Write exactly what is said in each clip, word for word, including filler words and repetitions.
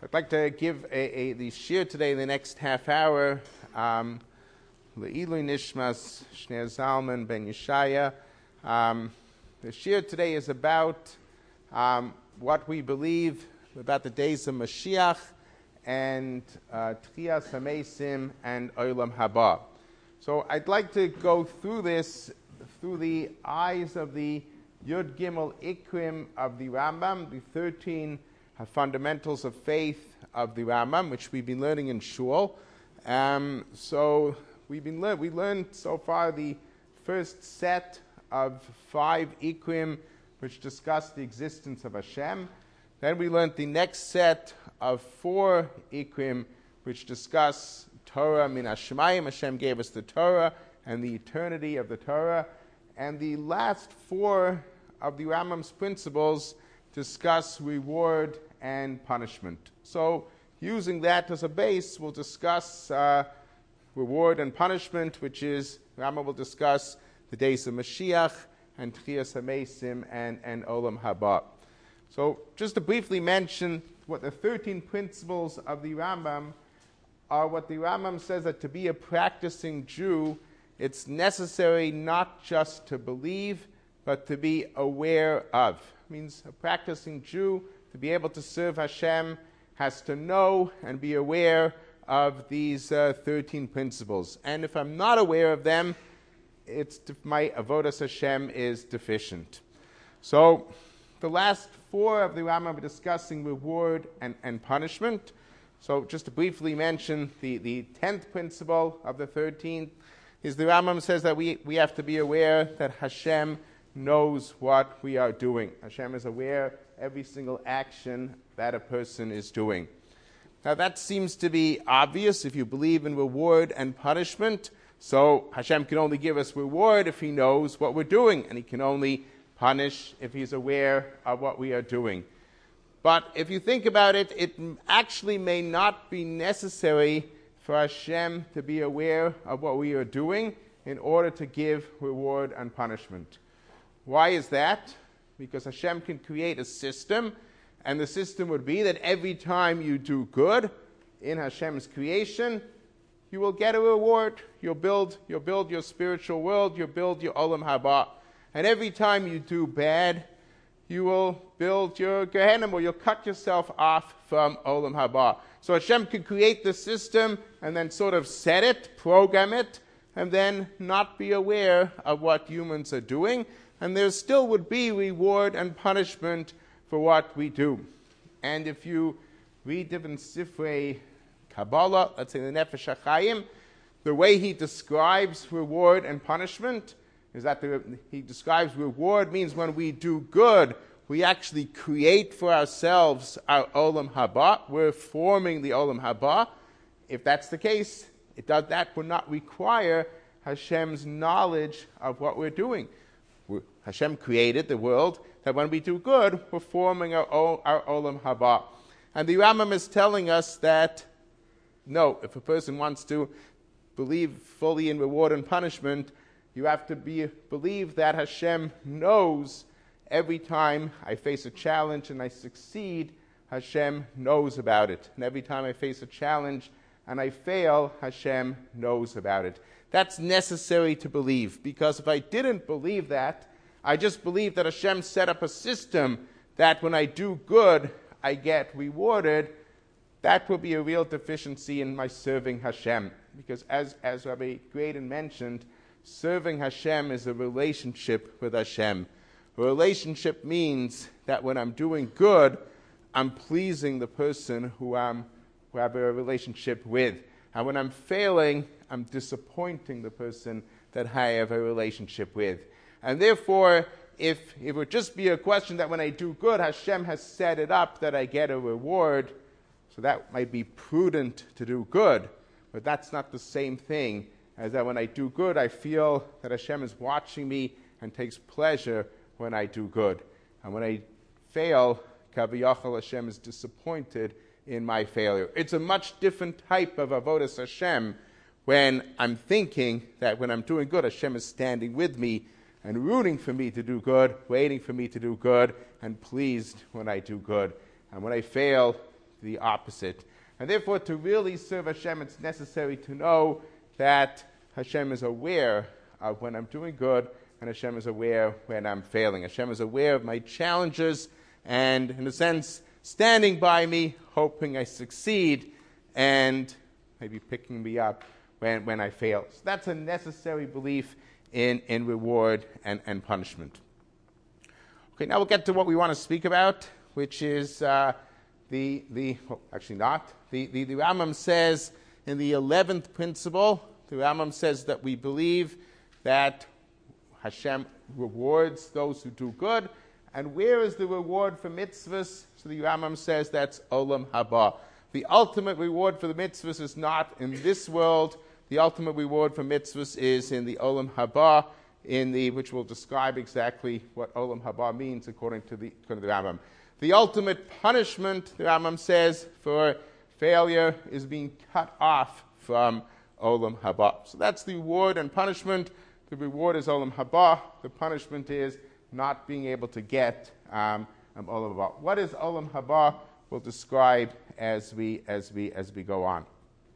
I'd like to give a, a, the shir today in the next half hour. Um, Le'ilui Nishmas Shneur Zalman Ben Yeshaya. Um, the shir today is about um, what we believe about the days of Mashiach and uh, Tchias HaMesim and Olam Haba. So I'd like to go through this through the eyes of the Yud Gimel Ikrim of the Rambam, the thirteen fundamentals of faith of the Rambam, which we've been learning in Shul. Um, so we've been lear- we learned so far the first set of five Ikrim, which discuss the existence of Hashem. Then we learned the next set of four Ikrim, which discuss Torah min Hashemayim. Hashem gave us the Torah and the eternity of the Torah. And the last four of the Rambam's principles discuss reward and punishment. So, using that as a base, we'll discuss uh, reward and punishment, which is, Rambam will discuss the days of Mashiach and Tchias HaMesim and, and Olam Haba. So, just to briefly mention what the thirteen principles of the Rambam are, what the Rambam says that to be a practicing Jew, it's necessary not just to believe, but to be aware of. It means a practicing Jew, to be able to serve Hashem, has to know and be aware of these uh, thirteen principles. And if I'm not aware of them, it's my avodas Hashem is deficient. So the last four of the Rambam are discussing reward and, and punishment. So just to briefly mention the, the tenth principle of the thirteenth is the Rambam says that we, we have to be aware that Hashem knows what we are doing. Hashem is aware every single action that a person is doing. Now that seems to be obvious if you believe in reward and punishment. So Hashem can only give us reward if He knows what we're doing, and He can only punish if He's aware of what we are doing. But if you think about it, it actually may not be necessary for Hashem to be aware of what we are doing in order to give reward and punishment. Why is that? Because Hashem can create a system, and the system would be that every time you do good in Hashem's creation, you will get a reward. You'll build, you'll build your spiritual world, you'll build your Olam Haba. And every time you do bad, you will build your Gehenna, or you'll cut yourself off from Olam Haba. So Hashem can create the system and then sort of set it, program it, and then not be aware of what humans are doing. And there still would be reward and punishment for what we do. And if you read different Sifrei Kabbalah, let's say the Nefesh HaChaim, the way he describes reward and punishment is that the, he describes reward means when we do good, we actually create for ourselves our Olam Haba. We're forming the Olam Haba. If that's the case, it does, that would not require Hashem's knowledge of what we're doing. Hashem created the world, that when we do good, we're forming our, our Olam Haba. And the Rambam is telling us that, no, if a person wants to believe fully in reward and punishment, you have to be believe that Hashem knows every time I face a challenge and I succeed, Hashem knows about it. And every time I face a challenge and I fail, Hashem knows about it. That's necessary to believe, because if I didn't believe that, I just believe that Hashem set up a system that when I do good, I get rewarded, that will be a real deficiency in my serving Hashem. Because as, as Rabbi Graydon mentioned, serving Hashem is a relationship with Hashem. A relationship means that when I'm doing good, I'm pleasing the person who, I'm, who I have a relationship with. And when I'm failing, I'm disappointing the person that I have a relationship with. And therefore, if it would just be a question that when I do good, Hashem has set it up that I get a reward, so that might be prudent to do good. But that's not the same thing as that when I do good, I feel that Hashem is watching me and takes pleasure when I do good. And when I fail, Kaviyachal, Hashem is disappointed in my failure. It's a much different type of avodas Hashem when I'm thinking that when I'm doing good, Hashem is standing with me and rooting for me to do good, waiting for me to do good, and pleased when I do good. And when I fail, the opposite. And therefore, to really serve Hashem, it's necessary to know that Hashem is aware of when I'm doing good, and Hashem is aware when I'm failing. Hashem is aware of my challenges, and in a sense, standing by me, hoping I succeed, and maybe picking me up when, when I fail. So that's a necessary belief in, in reward and, and punishment. Okay, now we'll get to what we want to speak about, which is uh, the, the well, actually not. The, the, the Rambam says in the eleventh principle, the Rambam says that we believe that Hashem rewards those who do good. And where is the reward for mitzvahs? So the Rambam says that's Olam Haba. The ultimate reward for the mitzvahs is not in this world. The ultimate reward for mitzvahs is in the Olam Haba, in the which will describe exactly what Olam Haba means according to the, according to the Rambam. The ultimate punishment, the Rambam says, for failure is being cut off from Olam Haba. So that's the reward and punishment. The reward is Olam Haba. The punishment is not being able to get um, um, Olam Haba. What is Olam Haba? We'll describe as we as we as we go on.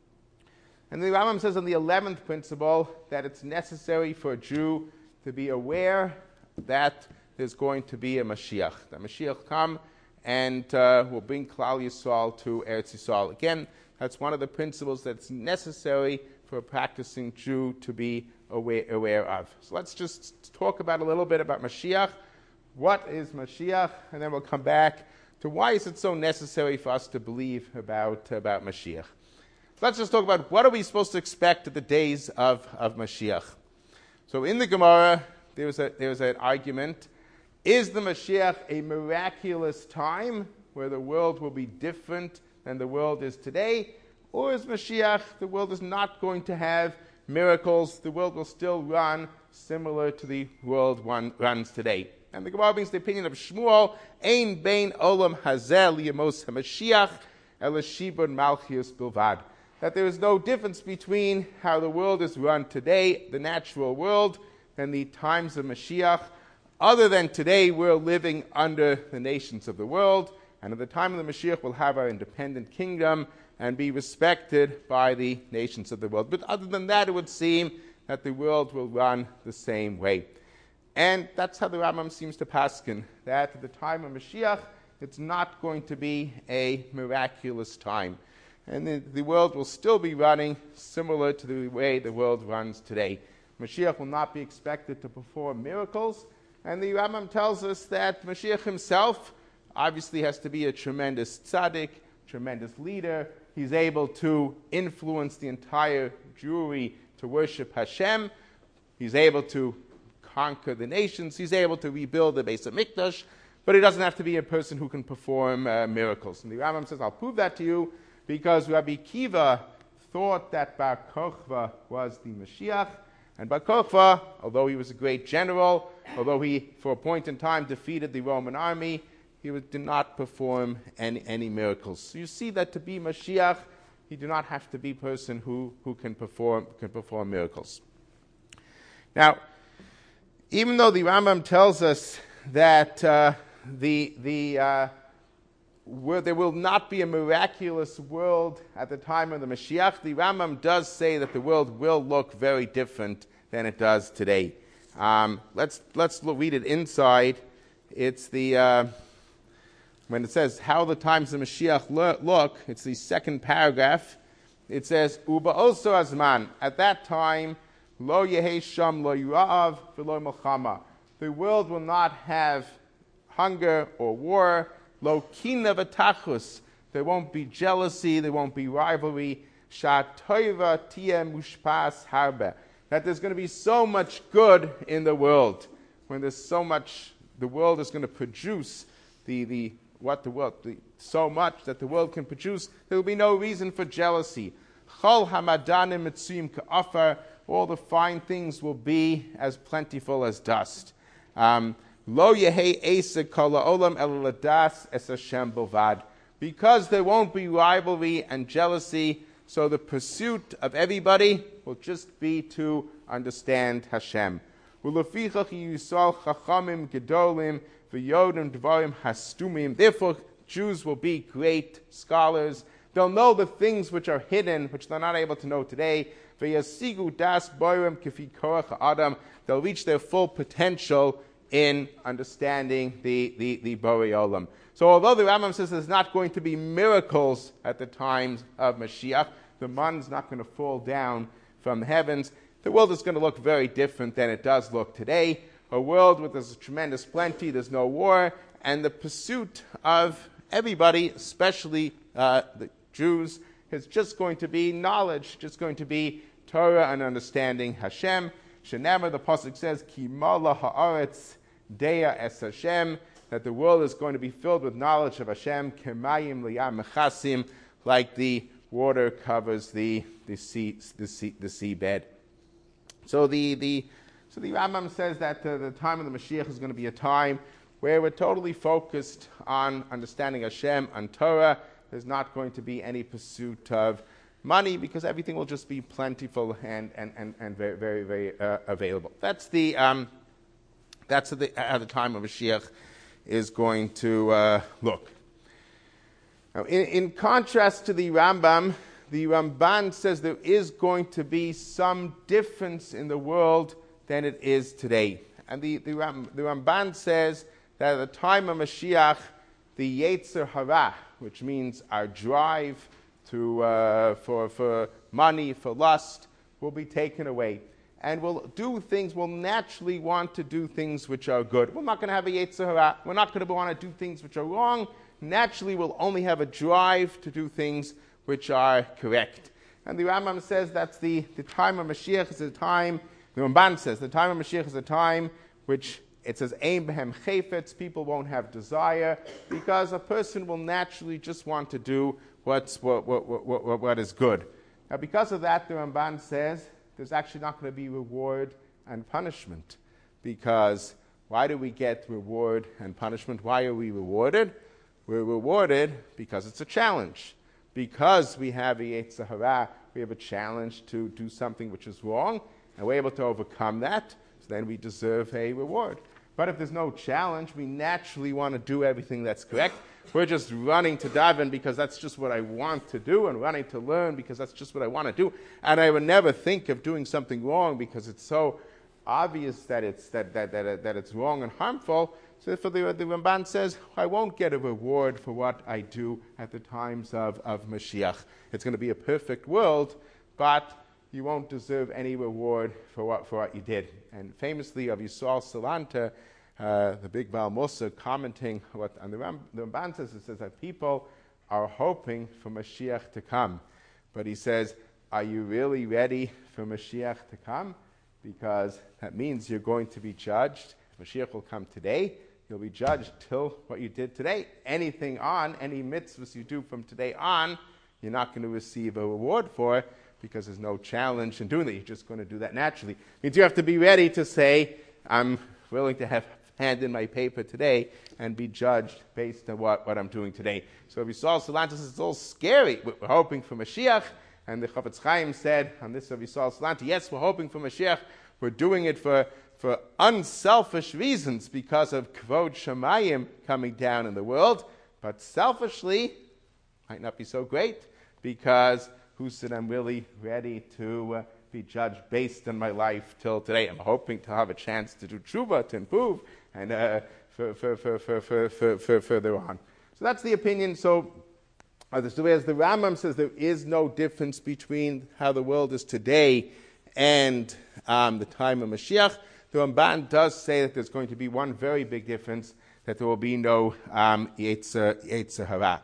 And the Rambam says in the eleventh principle that it's necessary for a Jew to be aware that there's going to be a Mashiach. The Mashiach will come and uh, will bring Klal Yisrael to Eretz Yisrael. Again, that's one of the principles that's necessary for a practicing Jew to be aware, aware of. So let's just talk about a little bit about Mashiach. What is Mashiach? And then we'll come back to why is it so necessary for us to believe about, about Mashiach. So let's just talk about what are we supposed to expect at the days of, of Mashiach. So in the Gemara, there was, a, there was an argument. Is the Mashiach a miraculous time where the world will be different than the world is today? Or is Mashiach, the world is not going to have miracles, the world will still run similar to the world one runs today? And the Gemara brings the opinion of Shmuel, Ein bein olam hazeh liyamos haMashiach ela shibud malchius bilvad. That there is no difference between how the world is run today, the natural world, and the times of Mashiach. Other than today, we're living under the nations of the world, and at the time of the Mashiach, we'll have our independent kingdom and be respected by the nations of the world. But other than that, it would seem that the world will run the same way. And that's how the Rambam seems to paskin, that at the time of Mashiach, it's not going to be a miraculous time. And the, the world will still be running similar to the way the world runs today. Mashiach will not be expected to perform miracles. And the Rambam tells us that Mashiach himself obviously has to be a tremendous tzaddik, tremendous leader. He's able to influence the entire Jewry to worship Hashem. He's able to conquer the nations. He's able to rebuild the Beis HaMikdash. But he doesn't have to be a person who can perform uh, miracles. And the Rambam says, I'll prove that to you because Rabbi Kiva thought that Bar Kochva was the Mashiach. And Bar Kochva, although he was a great general, although he, for a point in time, defeated the Roman army, he was, did not perform any, any miracles. So you see that to be Mashiach, he did not have to be a person who, who can perform can perform miracles. Now, even though the Rambam tells us that uh, the the uh, where there will not be a miraculous world at the time of the Mashiach, the Rambam does say that the world will look very different than it does today. Um, let's let's look, read it inside. It's the uh, when it says how the times of Mashiach look. It's the second paragraph. It says Uba also azman. At that time, lo yehei sham lo yirav v'lo milchama. The world will not have hunger or war. Lo kina v'tachus. There won't be jealousy. There won't be rivalry. Sha'toiva tiyeh mushpas harbe. That there's going to be so much good in the world. When there's so much, the world is going to produce the the what the world the, so much that the world can produce. There will be no reason for jealousy. Chol hamadanim mitzuyim ka'afar. All the fine things will be as plentiful as dust. Um, Lo yehei esek kol ha'olam el ladas es Hashem bilvad. Because there won't be rivalry and jealousy, so the pursuit of everybody will just be to understand Hashem. Ulefichach yisal chachamim gedolim v'yodim dvarim hastumim. Therefore, Jews will be great scholars. They'll know the things which are hidden, which they're not able to know today. V'yasigu das boirim kifi korach adam. They'll reach their full potential in understanding the, the, the Borei Olam. So although the Rambam says there's not going to be miracles at the times of Mashiach, the man's not going to fall down from the heavens, the world is going to look very different than it does look today. A world where there's tremendous plenty, there's no war, and the pursuit of everybody, especially uh, the Jews, is just going to be knowledge, just going to be Torah and understanding Hashem. Shenema, the pasuk says, Ki mala haaretz deya es Hashem, that the world is going to be filled with knowledge of Hashem, kemayim liyam mechasim, like the water covers the the sea the sea the seabed. So the the so the Rambam says that uh, the time of the Mashiach is going to be a time where we're totally focused on understanding Hashem and Torah. There's not going to be any pursuit of money because everything will just be plentiful and and and, and very very very uh, available. That's the um, that's the at the time of Mashiach is going to uh, look. Now, in, in contrast to the Rambam, the Ramban says there is going to be some difference in the world than it is today. And the, the, Ram, the Ramban says that at the time of Mashiach, the Yetzer Hara, which means our drive to, uh, for, for money, for lust, will be taken away. And we'll do things, we'll naturally want to do things which are good. We're not going to have a Yetzer Hara. We're not going to want to do things which are wrong. Naturally, we'll only have a drive to do things which are correct. And the Rambam says that's the, the time of Mashiach is a time, the Ramban says, the time of Mashiach is a time which it says, Ein behem chayfetz, people won't have desire, because a person will naturally just want to do what's, what, what, what, what, what is good. Now, because of that, the Ramban says, there's actually not going to be reward and punishment. Because why do we get reward and punishment? Why are we rewarded? We're rewarded because it's a challenge. Because we have a Yetzer Hara, we have a challenge to do something which is wrong, and we're able to overcome that, so then we deserve a reward. But if there's no challenge, we naturally want to do everything that's correct. We're just running to daven because that's just what I want to do, and running to learn because that's just what I want to do. And I would never think of doing something wrong because it's so obvious that it's that that that, that it's wrong and harmful. So therefore the, the Ramban says, I won't get a reward for what I do at the times of, of Mashiach. It's going to be a perfect world, but you won't deserve any reward for what for what you did. And famously of Yisrael Salanta, Uh, the big Baal Musa commenting what on the, Ram, the Ramban says, it says that people are hoping for Mashiach to come. But he says, are you really ready for Mashiach to come? Because that means you're going to be judged. Mashiach will come today. You'll be judged till what you did today. Anything on, any mitzvahs you do from today on, you're not going to receive a reward for because there's no challenge in doing that. You're just going to do that naturally. It means you have to be ready to say, I'm willing to have hand in my paper today and be judged based on what, what I'm doing today. So if you saw Salantis, it's all scary. We're hoping for Mashiach, and the Chafetz Chaim said on this of Yisrael Salanti, yes, we're hoping for Mashiach. We're doing it for, for unselfish reasons because of Kvod Shamayim coming down in the world, but selfishly might not be so great because who said I'm really ready to uh, be judged based on my life till today. I'm hoping to have a chance to do tshuva, to improve, and uh, for, for, for, for, for, for, for further on. So that's the opinion. So as the Rambam says, there is no difference between how the world is today and um, the time of Mashiach. The Ramban does say that there's going to be one very big difference, that there will be no um, Yetzer Hara.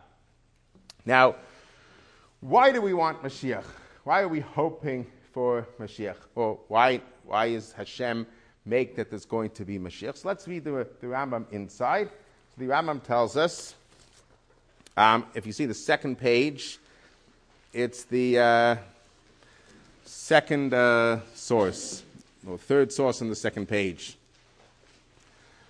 Now, why do we want Mashiach? Why are we hoping for Mashiach? Or why why is Hashem make that there's going to be Mashiach? So let's read the, the Rambam inside. So the Rambam tells us, um, if you see the second page, it's the uh, second uh, source, or third source on the second page.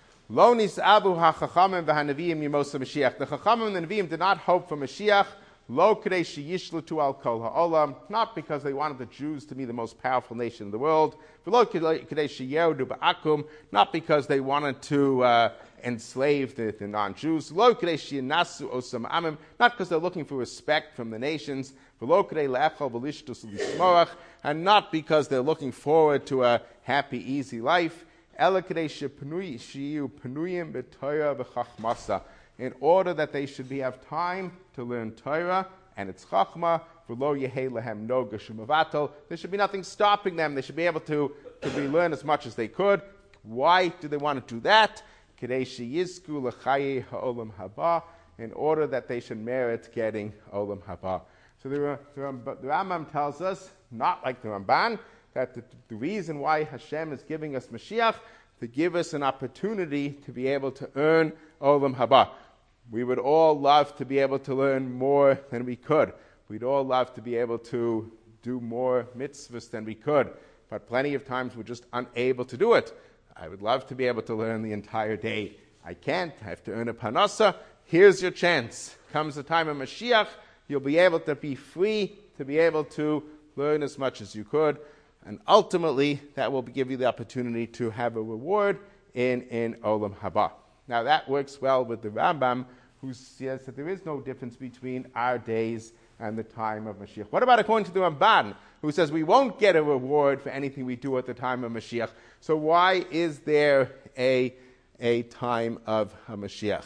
Lo nis'abu ha'chachamim v'ha'neviim yimosa Mashiach. The Chachamim and the Neviim did not hope for Mashiach. Lo kadei sheyishletu al kol ha'olam, not because they wanted the Jews to be the most powerful nation in the world. V'lo kadei sheyerudu ba'akum, not because they wanted to uh, enslave the, the non-Jews. Lo kadei sheyenasu osam amim, not because they're looking for respect from the nations. V'lo kadei le'echol v'lishtus l'smorach, and not because they're looking forward to a happy, easy life. Ela kadei sheyiu penuyim b'torah v'chachmasa, in order that they should be, have time to learn Torah and its chachma. V'lo yehei lehem noga shumavatel. There should be nothing stopping them. They should be able to, to be learn as much as they could. Why do they want to do that? Kedei sheyizku l'chaye ha'olam haba, in order that they should merit getting olam haba. So the, the, the Rambam tells us, not like the Ramban, that the, the reason why Hashem is giving us Mashiach, to give us an opportunity to be able to earn olam haba. We would all love to be able to learn more than we could. We'd all love to be able to do more mitzvahs than we could. But plenty of times we're just unable to do it. I would love to be able to learn the entire day. I can't. I have to earn a parnasa. Here's your chance. Comes the time of Mashiach, you'll be able to be free, to be able to learn as much as you could. And ultimately, that will give you the opportunity to have a reward in, in Olam Haba. Now that works well with the Rambam, who says that there is no difference between our days and the time of Mashiach. What about according to the Ramban, who says we won't get a reward for anything we do at the time of Mashiach? So why is there a, a time of Mashiach?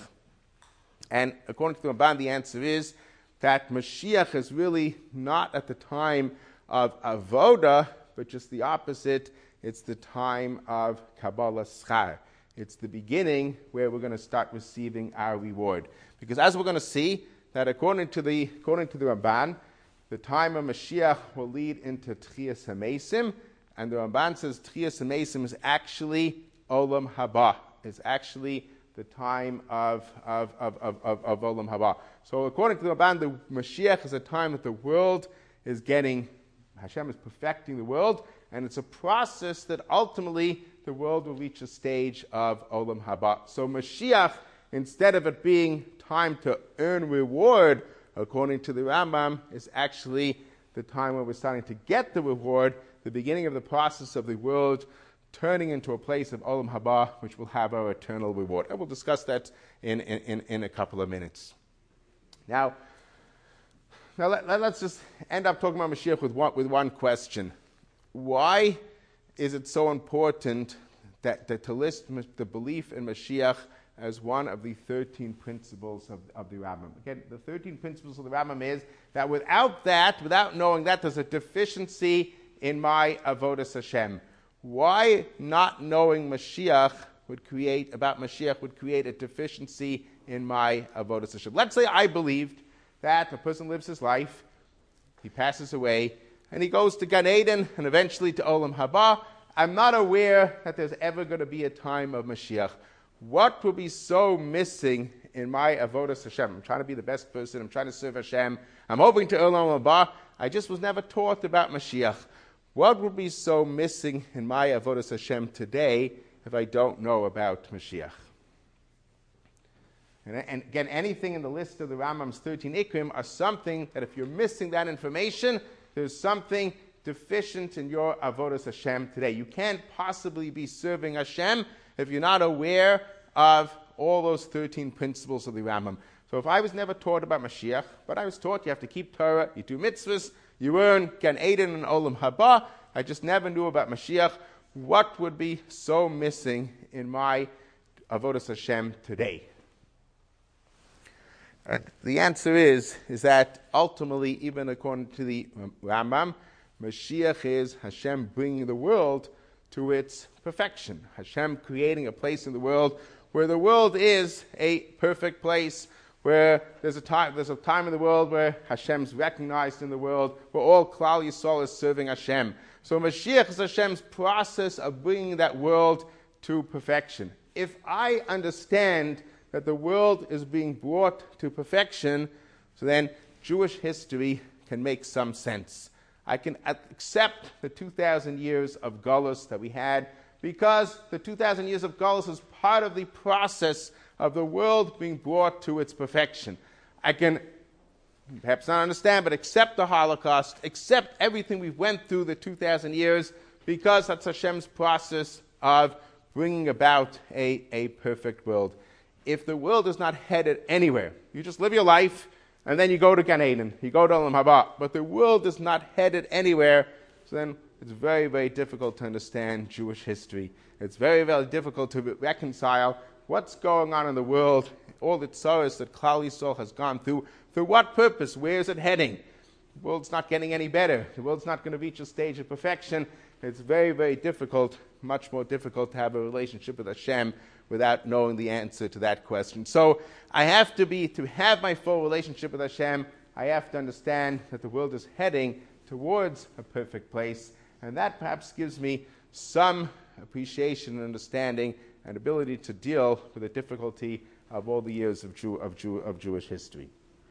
And according to the Ramban, the answer is that Mashiach is really not at the time of Avoda, but just the opposite. It's the time of Kabbalah Schar. It's the beginning where we're going to start receiving our reward. Because as we're going to see, that according to the according to the Ramban, the time of Mashiach will lead into Tchias HaMesim, and the Ramban says Tchias HaMesim is actually Olam Haba. It's actually the time of, of, of, of, of, of Olam Haba. So according to the Ramban, the Mashiach is a time that the world is getting, Hashem is perfecting the world, and it's a process that ultimately the world will reach a stage of Olam Haba. So Mashiach, instead of it being time to earn reward, according to the Rambam, is actually the time where we're starting to get the reward, the beginning of the process of the world turning into a place of Olam Haba, which will have our eternal reward. And we'll discuss that in, in, in a couple of minutes. Now, now let, let, let's just end up talking about Mashiach with one, with one question. Why is it so important that, that to list the belief in Mashiach as one of the thirteen principles of, of the Rambam? Again, the thirteen principles of the Rambam is that without that, without knowing that, there's a deficiency in my avodas Hashem. Why not knowing Mashiach would create, about Mashiach would create a deficiency in my avodas Hashem? Let's say I believed that a person lives his life, he passes away, and he goes to Gan Eden and eventually to Olam Haba. I'm not aware that there's ever going to be a time of Mashiach. What will be so missing in my avodas Hashem? I'm trying to be the best person. I'm trying to serve Hashem. I'm hoping to Olam Haba. I just was never taught about Mashiach. What would be so missing in my avodas Hashem today if I don't know about Mashiach? And, and again, anything in the list of the Rambam's thirteen Ikrim are something that if you're missing that information, there's something deficient in your avodas Hashem today. You can't possibly be serving Hashem if you're not aware of all those thirteen principles of the Rambam. So if I was never taught about Mashiach, but I was taught you have to keep Torah, you do mitzvahs, you earn Gan Eden and Olam Haba, I just never knew about Mashiach, what would be so missing in my avodas Hashem today? And the answer is, is that ultimately, even according to the Rambam, Mashiach is Hashem bringing the world to its perfection. Hashem creating a place in the world where the world is a perfect place, where there's a time, there's a time in the world where Hashem's recognized in the world, where all Klal Yisrael is serving Hashem. So Mashiach is Hashem's process of bringing that world to perfection. If I understand that the world is being brought to perfection, so then Jewish history can make some sense. I can accept the two thousand years of Golus that we had, because the two thousand years of Golus is part of the process of the world being brought to its perfection. I can perhaps not understand, but accept the Holocaust, accept everything we've went through the two thousand years, because that's Hashem's process of bringing about a, a perfect world. If the world is not headed anywhere, you just live your life, and then you go to Gan Eden, you go to Olam Haba, but the world is not headed anywhere, so then it's very, very difficult to understand Jewish history. It's very, very difficult to reconcile what's going on in the world, all the sorrows that Klal Yisrael has gone through. For what purpose? Where is it heading? The world's not getting any better. The world's not going to reach a stage of perfection. It's very, very difficult, much more difficult to have a relationship with Hashem without knowing the answer to that question. So I have to be, to have my full relationship with Hashem, I have to understand that the world is heading towards a perfect place, and that perhaps gives me some appreciation and understanding and ability to deal with the difficulty of all the years of, Jew, of, Jew, of Jewish history.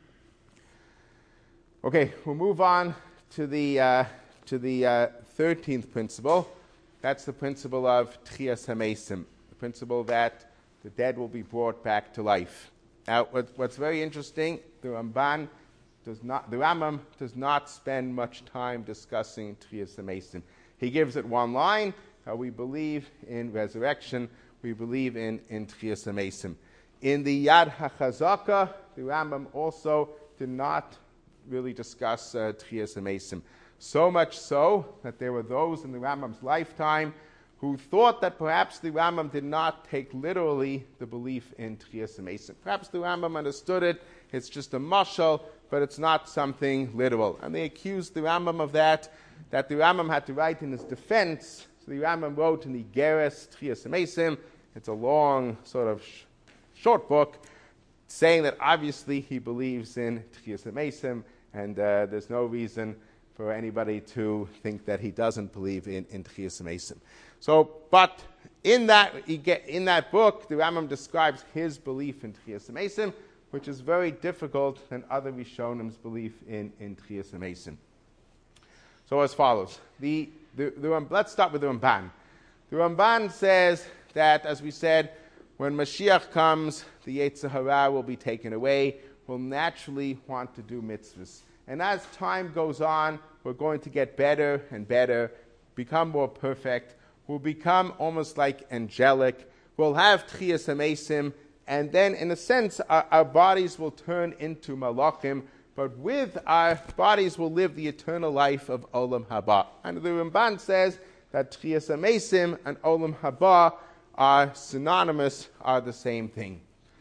Okay, we'll move on to the uh, to the uh, thirteenth principle. That's the principle of Tchias HaMesim, the principle that the dead will be brought back to life. Now, what, what's very interesting, the Ramban does not, the Rambam does not spend much time discussing Tchias HaMesim. He gives it one line. Uh, we believe in resurrection. We believe in in Tchias HaMesim. In the Yad HaChazaka, the Rambam also did not really discuss uh, Tchias HaMesim. So much so that there were those in the Rambam's lifetime who thought that perhaps the Rambam did not take literally the belief in Tchias HaMesim. Perhaps the Rambam understood it, it's just a mashal, but it's not something literal. And they accused the Rambam of that, that the Rambam had to write in his defense. So the Rambam wrote in the Geras Tchias HaMesim, it's a long sort of sh- short book, saying that obviously he believes in Tchias HaMesim, and uh, there's no reason for anybody to think that he doesn't believe in, in Tchias HaMesim. So, but in that in that book, the Rambam describes his belief in Tchias HaMesim, which is very difficult than other Rishonim's belief in, in Tchias HaMesim. So as follows. The, the, the, let's start with the Ramban. The Ramban says that, as we said, when Mashiach comes, the Yetzer Hara will be taken away. We'll naturally want to do mitzvahs. And as time goes on, we're going to get better and better, become more perfect. We'll become almost like angelic. We'll have Tchias HaMesim, and then, in a sense, our, our bodies will turn into malachim, but with our bodies will live the eternal life of Olam Haba. And the Ramban says that Tchias HaMesim and Olam Haba are synonymous, are the same thing.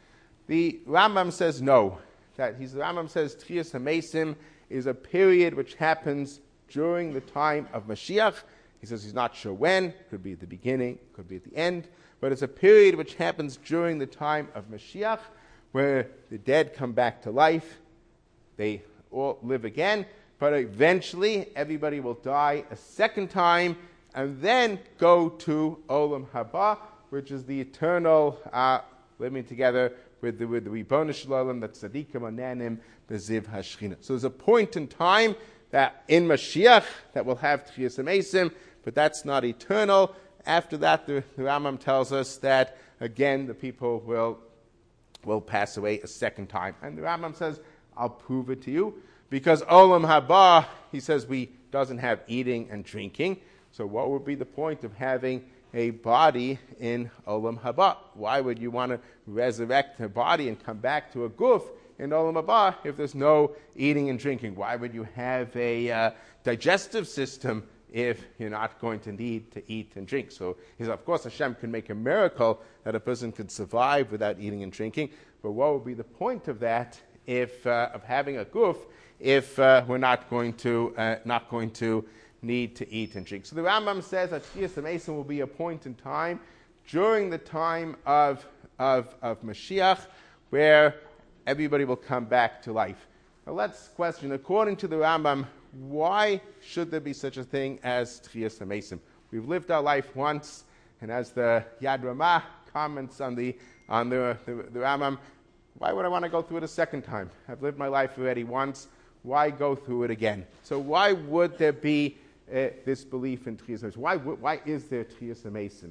The Rambam says no. That he's, the Rambam says Tchias HaMesim is a period which happens during the time of Mashiach. He says he's not sure when. Could be at the beginning, could be at the end. But it's a period which happens during the time of Mashiach, where the dead come back to life. They all live again. But eventually, everybody will die a second time, and then go to Olam Haba, which is the eternal uh, living together with the, with the Ribono Shel Olam, that Tzadikim Onanim Beziv Hashchina. So there's a point in time that in Mashiach that will have Tchias HaMesim, but that's not eternal. After that, the, the Rambam tells us that, again, the people will, will pass away a second time. And the Rambam says, I'll prove it to you. Because Olam Haba, he says, we doesn't have eating and drinking. So what would be the point of having a body in Olam Haba? Why would you want to resurrect a body and come back to a guf in Olam Haba if there's no eating and drinking? Why would you have a uh, digestive system if you're not going to need to eat and drink? So, he says, of course, Hashem can make a miracle that a person could survive without eating and drinking, but what would be the point of that, if uh, of having a guf, if uh, we're not going to uh, not going to need to eat and drink? So the Rambam says that Tchias HaMesim will be a point in time during the time of, of, of Mashiach where everybody will come back to life. Now let's question, according to the Rambam, why should there be such a thing as Tchias HaMesim? We've lived our life once, and as the Yad Ramah comments on the on the, the, the Rambam, why would I want to go through it a second time? I've lived my life already once. Why go through it again? So why would there be uh, this belief in Tchias HaMesim? Why, why is there Tchias HaMesim?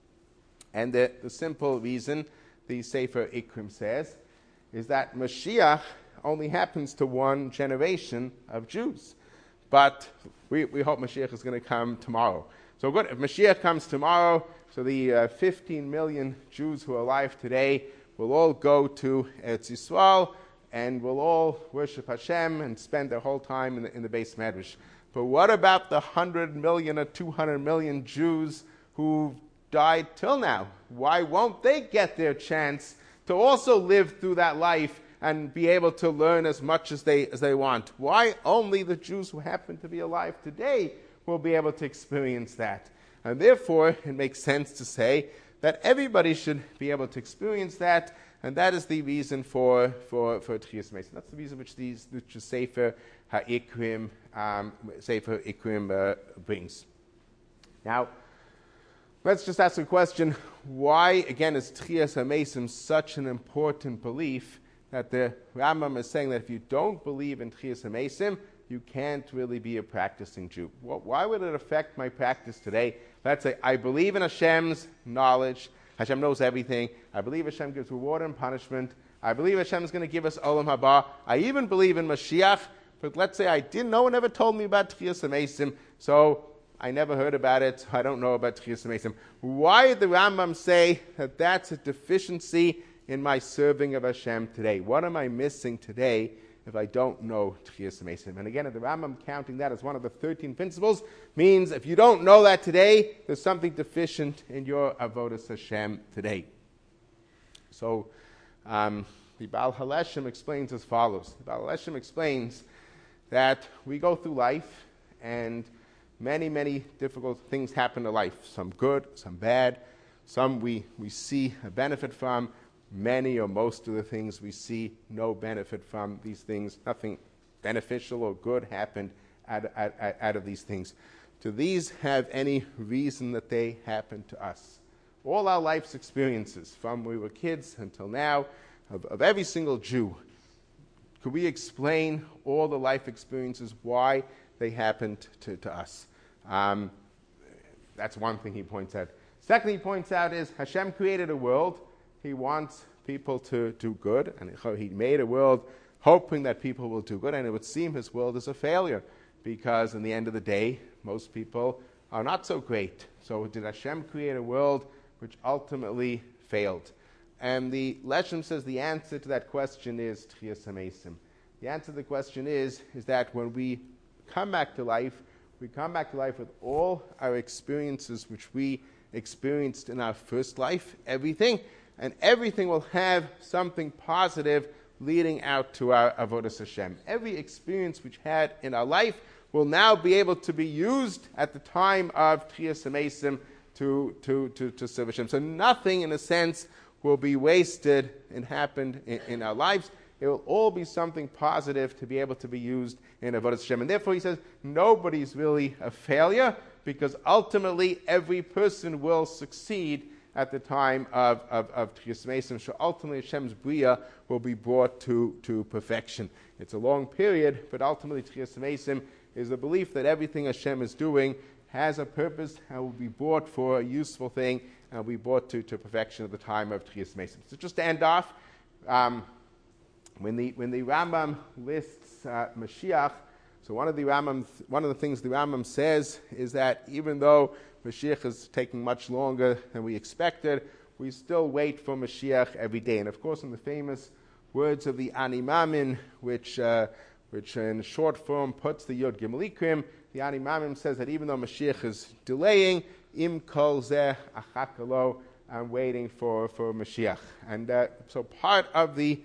And the, the simple reason, the Sefer Ikrim says, is that Mashiach only happens to one generation of Jews. But we, we hope Mashiach is going to come tomorrow. So good, if Mashiach comes tomorrow, so the uh, fifteen million Jews who are alive today will all go to Eretz Yisrael and will all worship Hashem and spend their whole time in the, in the Beis Medrash. But what about the one hundred million or two hundred million Jews who died till now? Why won't they get their chance to also live through that life and be able to learn as much as they as they want? Why only the Jews who happen to be alive today will be able to experience that? And therefore, it makes sense to say that everybody should be able to experience that, and that is the reason for for for Tchias Mesim. That's the reason which these which the Sefer HaIkrim um, Sefer Ikrim uh, brings. Now, let's just ask a question: why again is Tchias Mesim such an important belief that the Rambam is saying that if you don't believe in Tchias Mesim, you can't really be a practicing Jew? Well, why would it affect my practice today? Let's say I believe in Hashem's knowledge. Hashem knows everything. I believe Hashem gives reward and punishment. I believe Hashem is going to give us Olam Haba. I even believe in Mashiach. But let's say I didn't, no one ever told me about Tchias Mesim, so I never heard about it, so I don't know about Tchias Mesim. Why did the Rambam say that that's a deficiency in my serving of Hashem today? What am I missing today if I don't know Tchias Mesim? And again, the Rambam counting that as one of the thirteen principles means if you don't know that today, there's something deficient in your avodas Hashem today. So um, the Baal HaLeshem explains as follows. The Baal HaLeshem explains that we go through life and many, many difficult things happen to life. Some good, some bad. Some we, we see a benefit from. Many or most of the things we see no benefit from. These things, nothing beneficial or good happened out, out, out of these things. Do these have any reason that they happened to us? All our life's experiences, from when we were kids until now, of, of every single Jew, could we explain all the life experiences, why they happened to, to us? Um, that's one thing he points out. Second, he points out is Hashem created a world. He wants people to do good, and he made a world hoping that people will do good, and it would seem his world is a failure, because in the end of the day, most people are not so great. So did Hashem create a world which ultimately failed? And the Leshem says the answer to that question is Tchias Mesim. The answer to the question is, is that when we come back to life, we come back to life with all our experiences which we experienced in our first life, everything, and everything will have something positive leading out to our avodas Hashem. Every experience which had in our life will now be able to be used at the time of Tchias Mesim to, to, to, to serve Hashem. So nothing, in a sense, will be wasted and happened in, in our lives. It will all be something positive to be able to be used in avodas Hashem. And therefore, he says, nobody's really a failure, because ultimately every person will succeed at the time of, of, of Tchias Mesim. So ultimately Hashem's Bria will be brought to, to perfection. It's a long period, but ultimately Tchias Mesim is the belief that everything Hashem is doing has a purpose and will be brought for a useful thing and will be brought to, to perfection at the time of Tchias Mesim. So just to end off, um, when the when the Rambam lists uh, Mashiach, so one of the Rambam, one of the things the Rambam says is that even though Mashiach is taking much longer than we expected, we still wait for Mashiach every day. And of course, in the famous words of the Ani Mamin, which uh, which in short form puts the Yod Gimel Ikrim, the Ani Mamin says that even though Mashiach is delaying, im kol zeh achakalo, I'm waiting for, for Mashiach. And uh, so part of the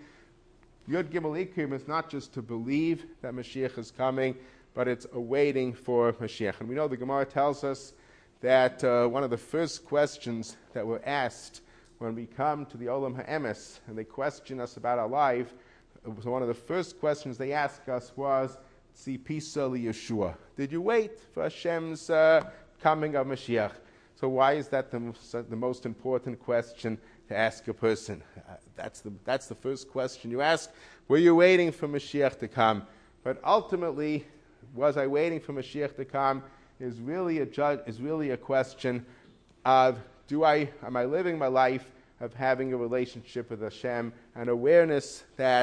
Yod Gimel Ikrim is not just to believe that Mashiach is coming, but it's awaiting for Mashiach. And we know the Gemara tells us that uh, one of the first questions that were asked when we come to the Olam HaEmes and they question us about our life, so one of the first questions they asked us was, Tzipisa li Yeshua. Did you wait for Hashem's uh, coming of Mashiach? So why is that the, the most important question to ask a person? Uh, that's the that's the first question you ask. Were you waiting for Mashiach to come? But ultimately, was I waiting for Mashiach to come? Is really a ju- is really a question of do I am I living my life of having a relationship with Hashem, and awareness that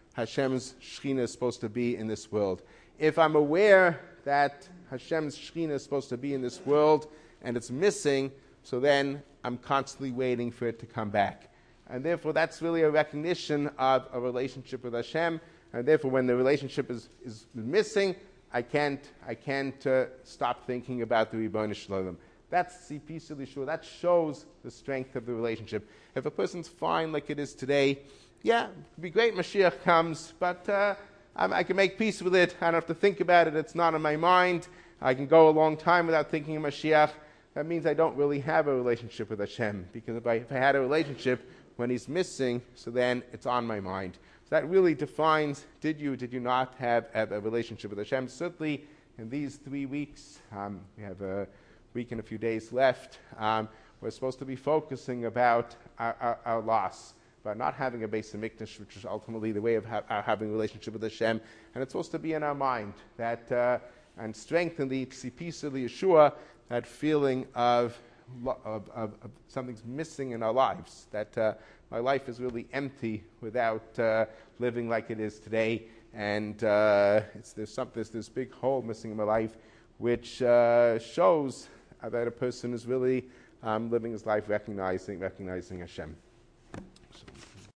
Hashem's Shekhinah is supposed to be in this world. If I'm aware that Hashem's Shekhinah is supposed to be in this world and it's missing, so then I'm constantly waiting for it to come back. And therefore, that's really a recognition of a relationship with Hashem. And therefore, when the relationship is, is missing, I can't, I can't uh, stop thinking about the Ribono Shel Olam. That's Tzipisa L'Yeshua. That shows the strength of the relationship. If a person's fine like it is today, yeah, it'd be great Mashiach comes, but uh, I, I can make peace with it. I don't have to think about it. It's not in my mind. I can go a long time without thinking of Mashiach. That means I don't really have a relationship with Hashem. Because if I, if I had a relationship, when he's missing, so then it's on my mind. So that really defines, did you, did you not have, have a relationship with Hashem? Certainly in these three weeks, um, we have a week and a few days left, um, we're supposed to be focusing about our, our, our loss, about not having a Beis HaMikdash, which is ultimately the way of ha- our having a relationship with Hashem. And it's supposed to be in our mind, that uh, and strengthen the Tzipisa L'Yeshua, that feeling of Of, of, of something's missing in our lives, that uh, my life is really empty without uh, living like it is today, and uh, it's, there's, some, there's this big hole missing in my life, which uh, shows that a person is really um, living his life recognizing, recognizing Hashem.